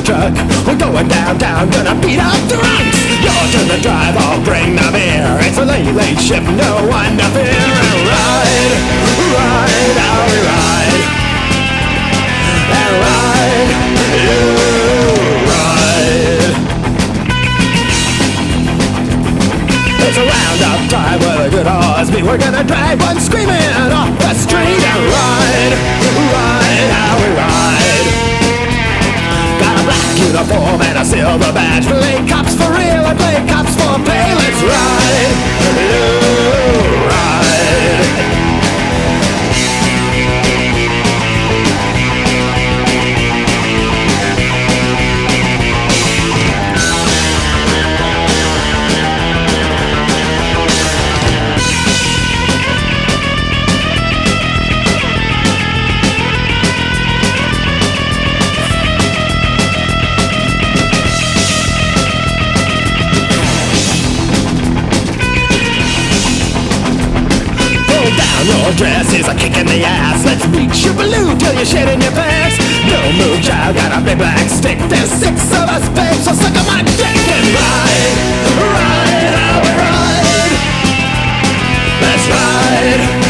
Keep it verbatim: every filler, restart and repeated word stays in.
truck. We're going downtown, gonna beat up the drunks. You're to the drive, I'll bring the beer. It's a late, late shift, no one to fear. And ride, ride, how we ride. And ride, you ride. It's a roundup drive with a good horse beat. We're gonna drive one screaming off the street. And ride, ride, how we ride. Got a black uniform and a silver badge. Play cops for real and play cops for pay. Let's ride, you ride. Your dress is a kick in the ass. Let's beat your balloon till you shit in your pants. No move, child, got a big black stick. There's six of us, babe, so suck on my dick and ride, ride, how we ride. Let's ride.